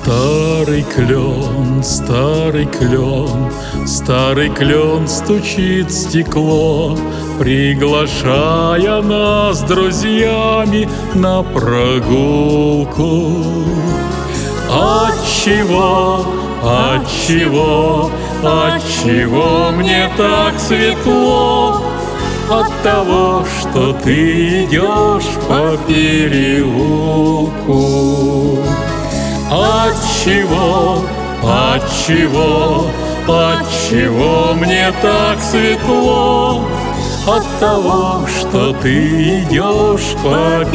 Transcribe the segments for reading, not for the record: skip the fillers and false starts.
старый клен, старый клен стучит в стекло, приглашая нас с друзьями на прогулку. Отчего, отчего, отчего мне так светло? От того, что ты идешь по переулку. Отчего, отчего, отчего мне так светло? От того, что ты идешь по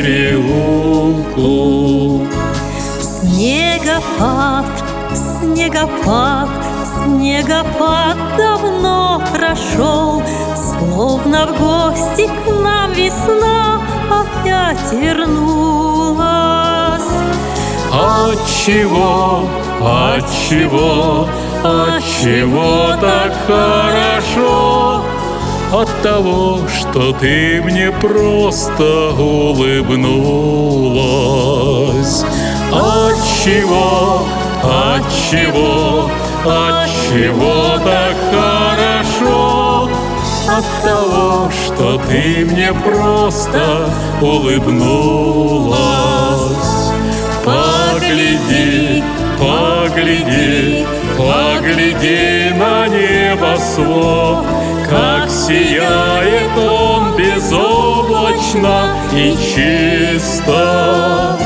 переулку. Снегопад, снегопад, снегопад давно прошел, словно в гости к нам весна опять вернулась. Отчего, отчего, отчего так хорошо? От того, что ты мне просто улыбнулась. Отчего, отчего, отчего так хорошо? От того, что ты мне просто улыбнулась. Погляди, погляди, погляди на небосвод, как сияет он безоблачно и чисто.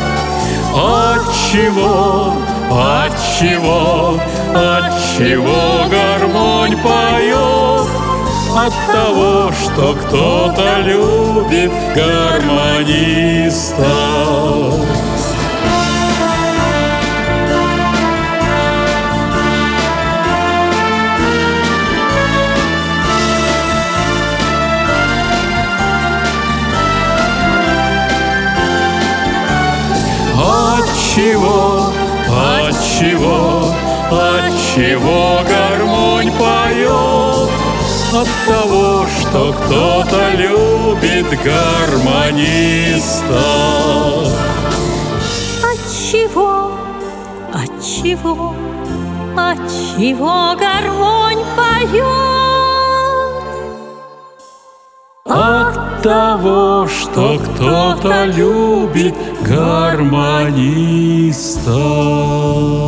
Отчего, отчего, отчего гармонь поет? От того, что кто-то любит гармониста. Отчего, отчего, отчего гармонь поет? От того, что кто-то любит гармониста. Отчего, отчего, отчего гармонь поет? От того, что кто-то любит гармониста.